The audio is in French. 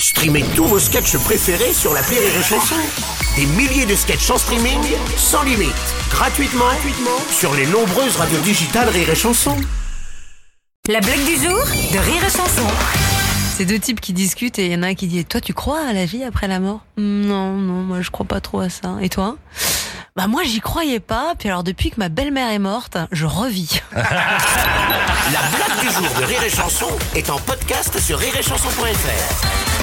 Streamez tous vos sketchs préférés sur l'appli Rire et Chanson. Des milliers de sketchs en streaming, sans limite, gratuitement sur les nombreuses radios digitales Rire et Chanson. La blague du jour de Rire et Chanson. C'est deux types qui discutent et il y en a un qui dit « Toi, tu crois à la vie après la mort ?»« Non, moi je crois pas trop à ça. Et toi ?» Bah moi j'y croyais pas, puis alors depuis que ma belle-mère est morte, je revis. La blague du jour de Rire et Chanson est en podcast sur rireetchanson.fr.